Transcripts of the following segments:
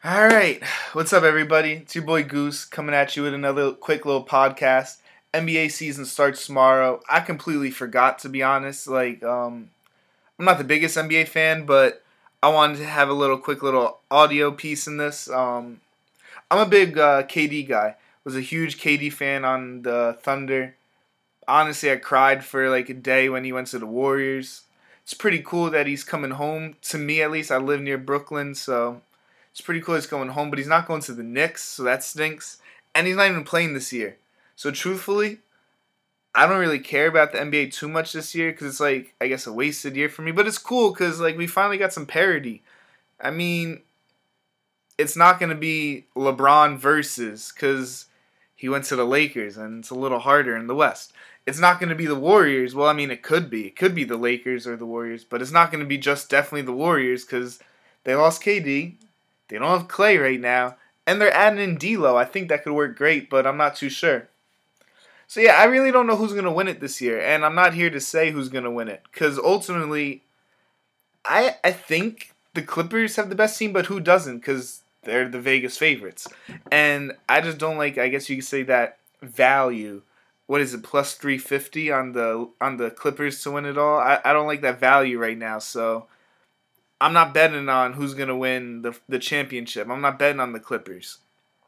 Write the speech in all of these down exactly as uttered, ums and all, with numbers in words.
All right, what's up, everybody? It's your boy Goose coming at you with another quick little podcast. N B A season starts tomorrow. I completely forgot, to be honest. Like, um, I'm not the biggest N B A fan, but I wanted to have a little quick little audio piece in this. Um, I'm a big uh, K D guy. Was a huge K D fan on the Thunder. Honestly, I cried for like a day when he went to the Warriors. It's pretty cool that he's coming home. To me, at least, I live near Brooklyn, so it's pretty cool he's going home. But he's not going to the Knicks, so that stinks. And he's not even playing this year. So truthfully, I don't really care about the N B A too much this year because it's like, I guess, a wasted year for me. But it's cool because like we finally got some parity. I mean, it's not going to be LeBron versus because he went to the Lakers and it's a little harder in the West. It's not going to be the Warriors. Well, I mean, it could be. It could be the Lakers or the Warriors, but it's not going to be just definitely the Warriors because they lost K D. They don't have Clay right now, and they're adding in D'Lo. I think that could work great, but I'm not too sure. So yeah, I really don't know who's going to win it this year, and I'm not here to say who's going to win it because ultimately, I I think the Clippers have the best team, but who doesn't? Because they're the Vegas favorites, and I just don't like. I guess you could say that value. What is it, plus three fifty on the on the Clippers to win it all? I, I don't like that value right now, so I'm not betting on who's going to win the the championship. I'm not betting on the Clippers.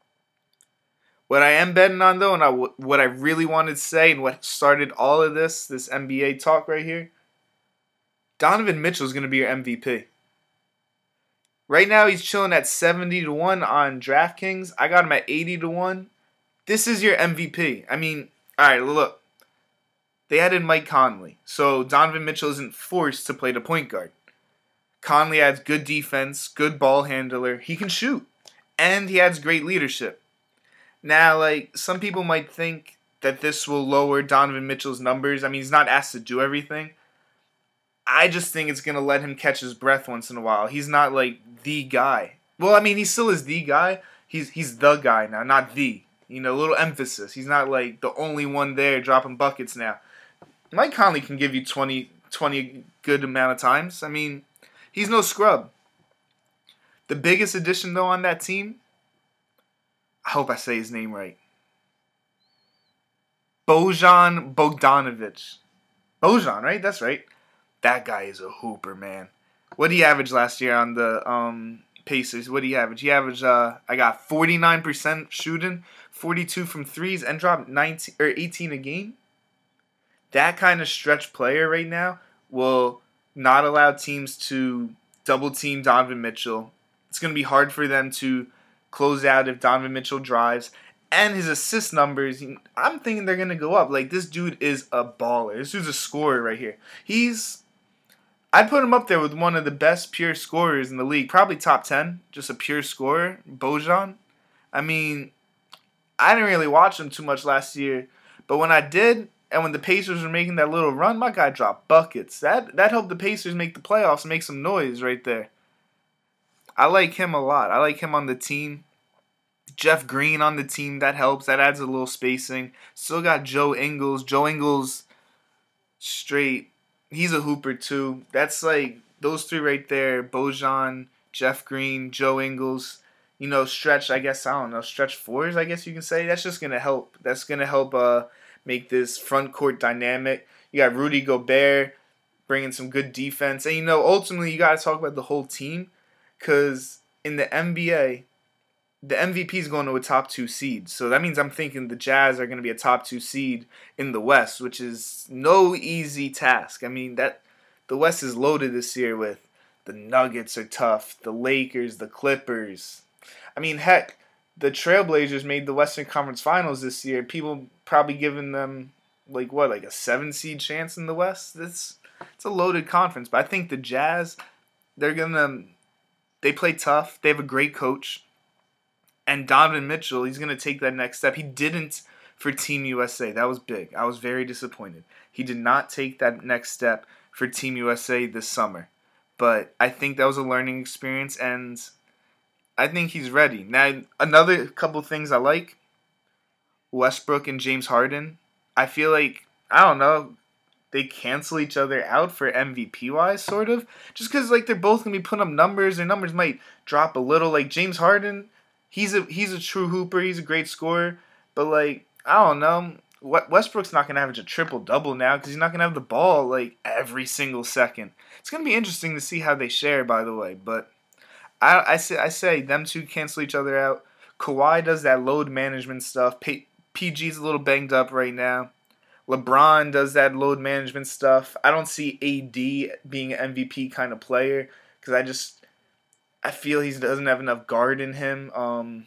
What I am betting on, though, and I, what I really wanted to say and what started all of this, this N B A talk right here, Donovan Mitchell is going to be your M V P. Right now, he's chilling at seventy to one on DraftKings. I got him at eighty to one. This is your M V P. I mean, all right, look. They added Mike Conley, so Donovan Mitchell isn't forced to play the point guard. Conley adds good defense, good ball handler. He can shoot, and he adds great leadership. Now, like, some people might think that this will lower Donovan Mitchell's numbers. I mean, he's not asked to do everything. I just think it's going to let him catch his breath once in a while. He's not, like, the guy. Well, I mean, he still is the guy. He's he's the guy now, not the. You know, a little emphasis. He's not, like, the only one there dropping buckets now. Mike Conley can give you twenty, twenty good amount of times. I mean, he's no scrub. The biggest addition, though, on that team, I hope I say his name right, Bojan Bogdanovic. Bojan, right? That's right. That guy is a hooper, man. What did he average last year on the um, Pacers? What did he average? He averaged, uh, I got forty-nine percent shooting, forty-two from threes, and dropped nineteen or eighteen a game. That kind of stretch player right now will not allow teams to double team Donovan Mitchell. It's going to be hard for them to close out if Donovan Mitchell drives. And his assist numbers, I'm thinking they're going to go up. Like, this dude is a baller. This dude's a scorer right here. He's, I'd put him up there with one of the best pure scorers in the league. Probably top ten, just a pure scorer, Bojan. I mean, I didn't really watch him too much last year. But when I did, and when the Pacers were making that little run, my guy dropped buckets. That that helped the Pacers make the playoffs and make some noise right there. I like him a lot. I like him on the team. Jeff Green on the team, that helps. That adds a little spacing. Still got Joe Ingles. Joe Ingles, straight. He's a hooper too. That's like those three right there. Bojan, Jeff Green, Joe Ingles. You know, stretch, I guess, I don't know, stretch fours, I guess you can say. That's just going to help. That's going to help uh, make this front court dynamic. You got Rudy Gobert bringing some good defense. And, you know, ultimately you got to talk about the whole team because in the N B A, the M V P is going to a top two seed. So that means I'm thinking the Jazz are going to be a top two seed in the West, which is no easy task. I mean, that the West is loaded this year with the Nuggets are tough, the Lakers, the Clippers. I mean, heck, the Trailblazers made the Western Conference Finals this year. People probably giving them, like, what, like a seven seed chance in the West? It's, it's a loaded conference. But I think the Jazz, they're going to, they play tough. They have a great coach. And Donovan Mitchell, he's going to take that next step. He didn't for Team U S A. That was big. I was very disappointed. He did not take that next step for Team U S A this summer. But I think that was a learning experience, and I think he's ready. Now, another couple things I like, Westbrook and James Harden. I feel like, I don't know, they cancel each other out for M V P wise, sort of. Just because like they're both gonna be putting up numbers, their numbers might drop a little. Like James Harden, he's a he's a true hooper, he's a great scorer, but like I don't know, Westbrook's not gonna average a triple double now because he's not gonna have the ball like every single second. It's gonna be interesting to see how they share, by the way. But I I say I say them two cancel each other out. Kawhi does that load management stuff. P- PG's a little banged up right now. LeBron does that load management stuff. I don't see A D being an M V P kind of player because I just I feel he doesn't have enough guard in him. Um,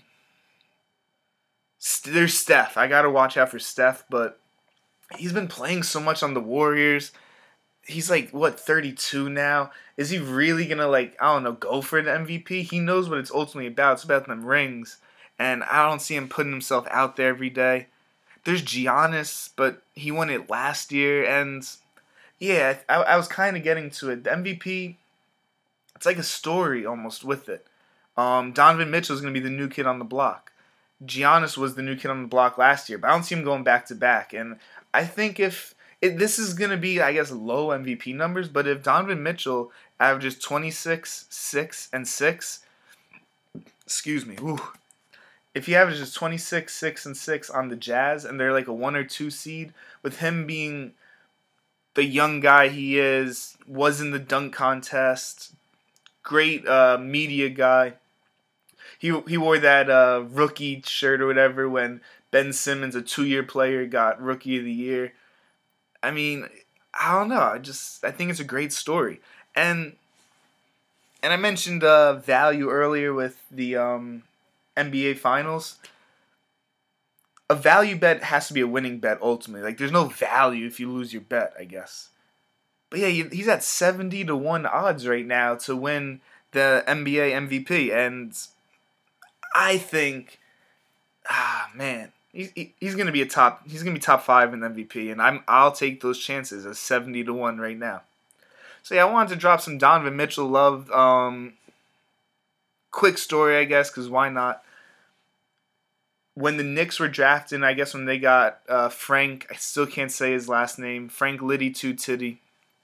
there's Steph. I gotta watch out for Steph, but he's been playing so much on the Warriors. He's like what thirty-two now. Is he really gonna like I don't know go for the M V P? He knows what it's ultimately about. It's about them rings, and I don't see him putting himself out there every day. There's Giannis, but he won it last year, and yeah, I, I was kind of getting to it. The M V P, it's like a story almost with it. Um, Donovan Mitchell is going to be the new kid on the block. Giannis was the new kid on the block last year, but I don't see him going back to back. And I think if it, this is going to be, I guess, low M V P numbers, but if Donovan Mitchell averages twenty-six, six, and six, excuse me, whew, if he averages twenty-six, six, and six on the Jazz, and they're like a one or two seed, with him being the young guy he is, was in the dunk contest, great uh, media guy. He he wore that uh, rookie shirt or whatever when Ben Simmons, a two-year player, got Rookie of the Year. I mean, I don't know. I just I think it's a great story, and and I mentioned uh, value earlier with the um, N B A Finals. A value bet has to be a winning bet ultimately. Like, there's no value if you lose your bet, I guess. But yeah, he's at seventy to one odds right now to win the N B A M V P, and I think, ah man, he's he's gonna be a top. He's gonna be top five in M V P, and I'm I'll take those chances at seventy to one right now. So yeah, I wanted to drop some Donovan Mitchell love. Um, quick story, I guess, because why not? When the Knicks were drafting, I guess when they got uh, Frank, I still can't say his last name, Frank Liddy Two Titty.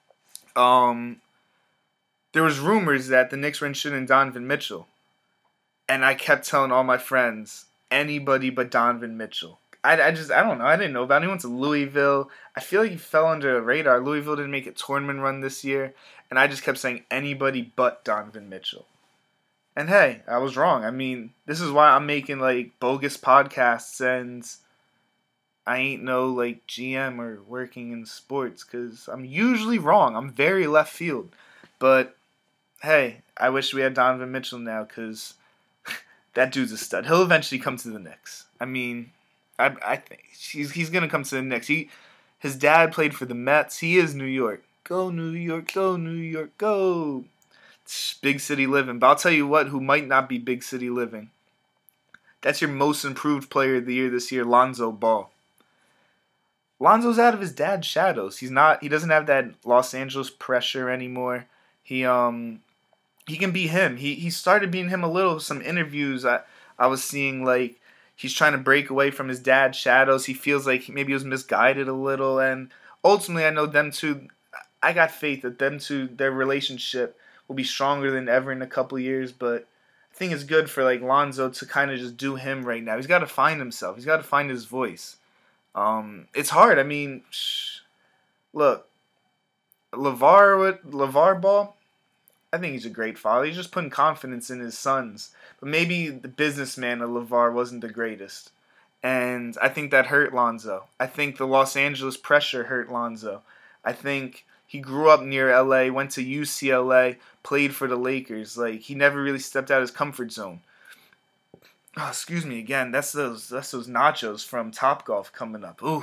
Um, there was rumors that the Knicks were interested in Donovan Mitchell, and I kept telling all my friends, anybody but Donovan Mitchell. I, I just I don't know. I didn't know about him. He went to Louisville. I feel like he fell under the radar. Louisville didn't make a tournament run this year, and I just kept saying anybody but Donovan Mitchell. And hey, I was wrong. I mean, this is why I'm making like bogus podcasts and I ain't no like G M or working in sports because I'm usually wrong. I'm very left field. But hey, I wish we had Donovan Mitchell now because that dude's a stud. He'll eventually come to the Knicks. I mean, I I think he's he's gonna come to the Knicks. He his dad played for the Mets. He is New York. Go New York, go New York, go. Big city living. But I'll tell you what, who might not be big city living. That's your most improved player of the year this year, Lonzo Ball. Lonzo's out of his dad's shadows. He's not. He doesn't have that Los Angeles pressure anymore. He um he can be him. He he started being him a little. Some interviews I I was seeing like he's trying to break away from his dad's shadows. He feels like maybe he was misguided a little, and ultimately I know them two. I got faith that them two, their relationship will be stronger than ever in a couple years, but I think it's good for like Lonzo to kind of just do him right now. He's got to find himself. He's got to find his voice. Um, it's hard. I mean, shh, look, LeVar, LeVar Ball, I think he's a great father. He's just putting confidence in his sons. But maybe the businessman of LeVar wasn't the greatest. And I think that hurt Lonzo. I think the Los Angeles pressure hurt Lonzo. I think he grew up near L A, went to U C L A, played for the Lakers. Like, he never really stepped out of his comfort zone. Oh, excuse me again. That's those that's those nachos from Topgolf coming up. Ooh.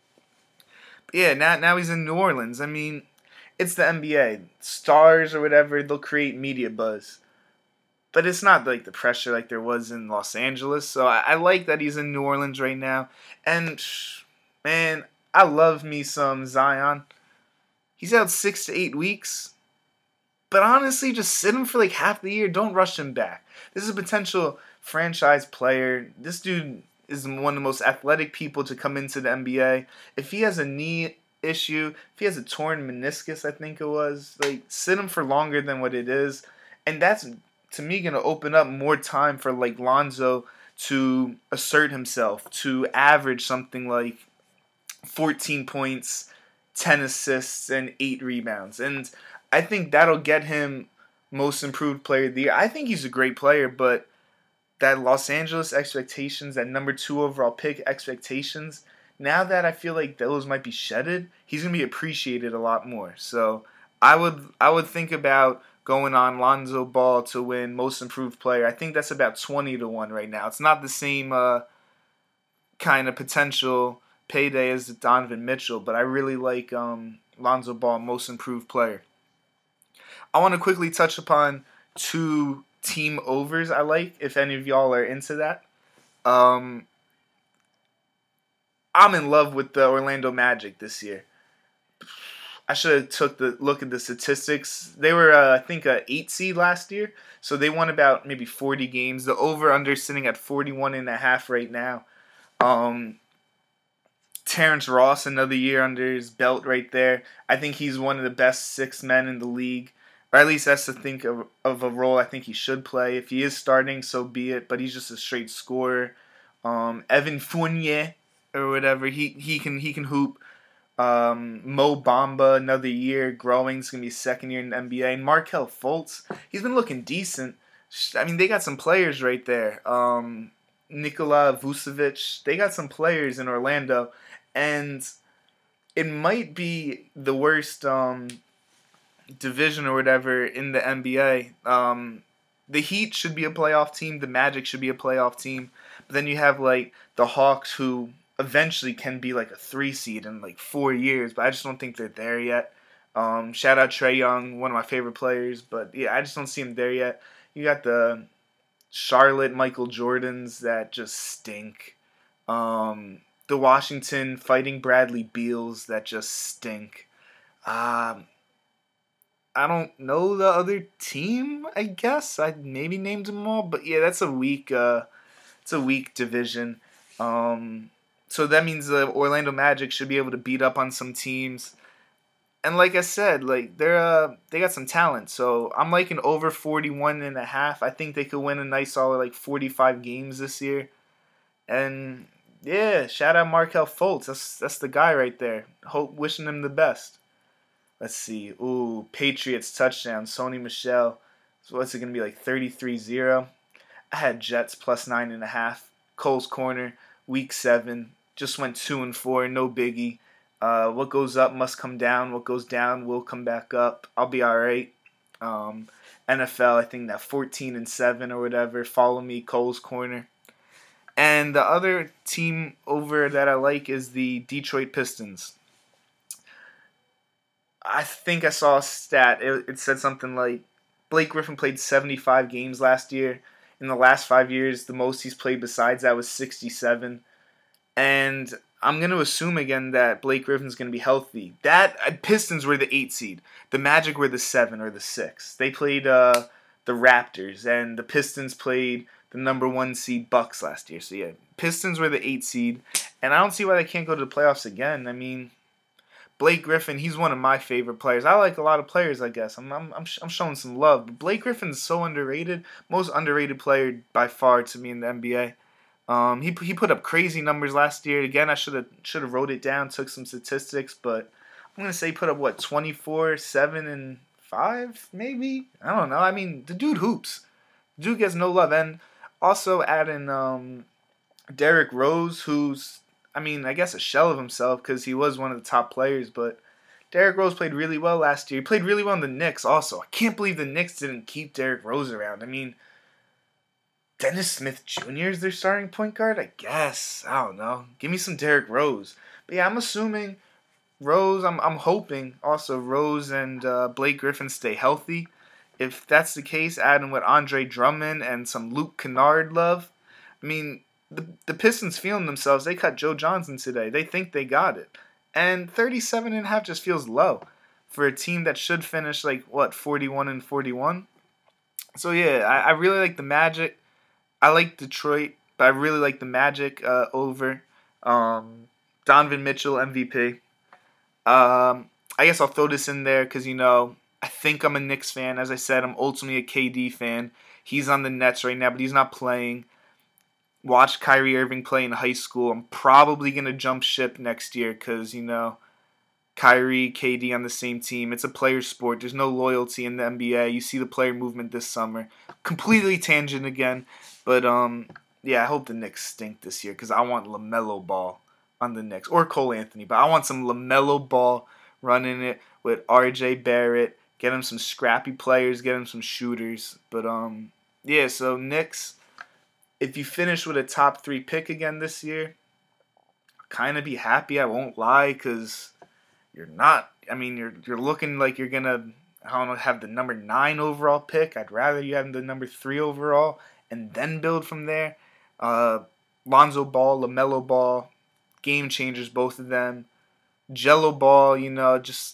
But yeah, now now he's in New Orleans. I mean, it's the N B A. Stars or whatever, they'll create media buzz. But it's not like the pressure like there was in Los Angeles. So I, I like that he's in New Orleans right now. And, man, I love me some Zion. He's out six to eight weeks. But honestly, just sit him for like half the year. Don't rush him back. This is a potential franchise player. This dude is one of the most athletic people to come into the N B A. If he has a knee issue, if he has a torn meniscus, I think it was, like, sit him for longer than what it is. And that's, to me, going to open up more time for, like, Lonzo to assert himself, to average something like fourteen points, ten assists, and eight rebounds. And I think that'll get him most improved player of the year. I think he's a great player, but that Los Angeles expectations, that number two overall pick expectations, now that I feel like those might be shedded, he's going to be appreciated a lot more. So I would I would think about going on Lonzo Ball to win most improved player. I think that's about twenty to one right now. It's not the same uh, kind of potential payday as Donovan Mitchell, but I really like um, Lonzo Ball most improved player. I want to quickly touch upon two team overs I like, if any of y'all are into that. Um, I'm in love with the Orlando Magic this year. I should have took the look at the statistics. They were, uh, I think, a eight seed last year, so they won about maybe forty games. The over-under sitting at forty-one and a half right now. Um, Terrence Ross, another year under his belt right there. I think he's one of the best six men in the league. Or at least that's to think of, of a role I think he should play. If he is starting, so be it. But he's just a straight scorer. Um, Evan Fournier or whatever, he he can he can hoop. Um, Mo Bamba, another year growing. It's gonna be his second year in the N B A. And Markelle Fultz, he's been looking decent. I mean, they got some players right there. Um, Nikola Vucevic, they got some players in Orlando, and it might be the worst Um, division or whatever in the N B A. Um, the Heat should be a playoff team. The Magic should be a playoff team. But then you have like the Hawks, who eventually can be like a three seed in like four years. But I just don't think they're there yet. Um, shout out Trae Young, one of my favorite players. But yeah, I just don't see him there yet. You got the Charlotte Michael Jordans that just stink. Um, the Washington Fighting Bradley Beals that just stink. Um, I don't know the other team, I guess. I maybe named them all. But yeah, that's a weak uh, it's a weak division. Um, so that means the Orlando Magic should be able to beat up on some teams. And like I said, like they're uh, they got some talent. So I'm liking over forty-one and a half. I think they could win a nice solid like forty-five games this year. And yeah, shout out Markelle Fultz. That's that's the guy right there. Hope wishing him the best. Let's see. Ooh, Patriots touchdown. Sony Michel. So what's it going to be, like thirty-three zero? I had Jets plus nine and a half. Cole's Corner, week seven. Just went two and four. No biggie. Uh, what goes up must come down. What goes down will come back up. I'll be all right. Um, N F L, I think that fourteen and seven or whatever. Follow me, Cole's Corner. And the other team over that I like is the Detroit Pistons. I think I saw a stat. It, it said something like Blake Griffin played seventy-five games last year. In the last five years, the most he's played besides that was sixty-seven. And I'm going to assume again that Blake Griffin's going to be healthy. That Pistons were the eight seed. The Magic were the seven or the six. They played uh, the Raptors, and the Pistons played the number one seed Bucks last year. So yeah, Pistons were the eight seed. And I don't see why they can't go to the playoffs again. I mean, Blake Griffin, he's one of my favorite players. I like a lot of players, I guess. I'm I'm I'm, I'm showing some love. But Blake Griffin's so underrated. Most underrated player by far to me in the N B A. Um, he he put up crazy numbers last year. Again, I should have should have wrote it down, took some statistics, but I'm gonna say he put up what twenty-four, seven, and five, maybe. I don't know. I mean, the dude hoops. The dude gets no love, and also adding um, Derrick Rose, who's I mean, I guess a shell of himself because he was one of the top players, but Derrick Rose played really well last year. He played really well in the Knicks also. I can't believe the Knicks didn't keep Derrick Rose around. I mean, Dennis Smith Junior is their starting point guard? I guess. I don't know. Give me some Derrick Rose. But yeah, I'm assuming Rose, I'm I'm hoping also Rose and uh, Blake Griffin stay healthy. If that's the case, adding with Andre Drummond and some Luke Kennard love, I mean, The the Pistons feeling themselves. They cut Joe Johnson today. They think they got it. And thirty-seven and a half just feels low for a team that should finish like, what, forty-one and forty-one? So yeah, I, I really like the Magic. I like Detroit, but I really like the Magic uh, over. Um, Donovan Mitchell, M V P. Um, I guess I'll throw this in there because, you know, I think I'm a Knicks fan. As I said, I'm ultimately a K D fan. He's on the Nets right now, but he's not playing. Watched Kyrie Irving play in high school. I'm probably going to jump ship next year because, you know, Kyrie, K D on the same team. It's a player sport. There's no loyalty in the N B A. You see the player movement this summer. Completely tangent again. But, um, yeah, I hope the Knicks stink this year because I want LaMelo Ball on the Knicks. Or Cole Anthony. But I want some LaMelo Ball running it with R J Barrett. Get him some scrappy players. Get him some shooters. But, um, yeah, so Knicks, if you finish with a top three pick again this year, kind of be happy. I won't lie because you're not. I mean, you're you're looking like you're gonna. I don't know, have the number nine overall pick. I'd rather you have the number three overall and then build from there. Uh, Lonzo Ball, LaMelo Ball, game changers, both of them. Jello Ball, you know, just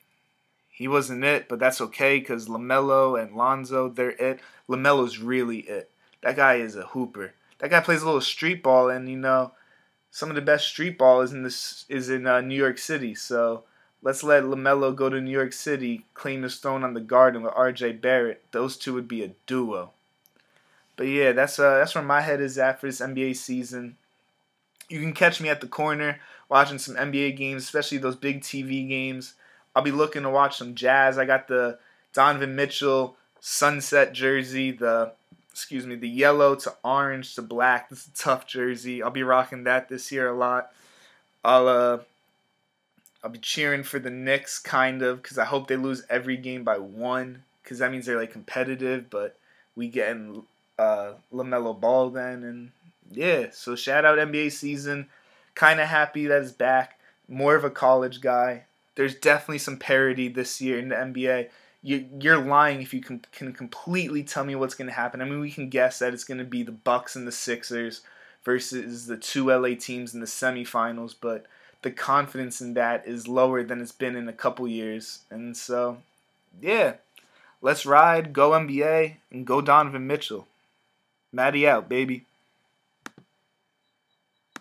he wasn't it, but that's okay because LaMelo and Lonzo, they're it. LaMelo's really it. That guy is a hooper. That guy plays a little street ball, and you know, some of the best street ball is in this is in uh, New York City. So let's let LaMelo go to New York City, claim his throne on the Garden with R J Barrett. Those two would be a duo. But yeah, that's uh that's where my head is at for this N B A season. You can catch me at the corner watching some N B A games, especially those big T V games. I'll be looking to watch some Jazz. I got the Donovan Mitchell sunset jersey, the excuse me, the yellow to orange to black. This is a tough jersey. I'll be rocking that this year a lot. I'll uh, I'll be cheering for the Knicks kind of because I hope they lose every game by one because that means they're like competitive. But we getting uh, LaMelo Ball then, and yeah. So shout out N B A season. Kind of happy that it's back. More of a college guy. There's definitely some parity this year in the N B A. You, you're lying if you can, can completely tell me what's going to happen. I mean, we can guess that it's going to be the Bucks and the Sixers versus the two L A teams in the semifinals, but the confidence in that is lower than it's been in a couple years. And so, yeah, let's ride, go N B A, and go Donovan Mitchell. Matty out, baby.